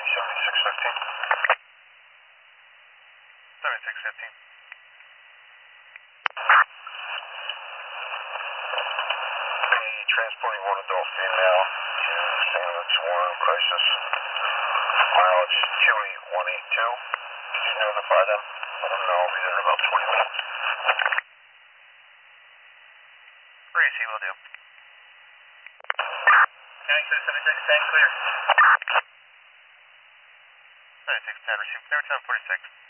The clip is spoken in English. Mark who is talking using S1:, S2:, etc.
S1: 7615. Transporting one adult female to St. Luke's Warren Crisis. Mileage Chewy 182. Could you notify them? Let them know I'll be there in about 20 minutes.
S2: Gracie will do.
S1: Yankee 76, stand clear.
S2: 7610, receive clear 1046.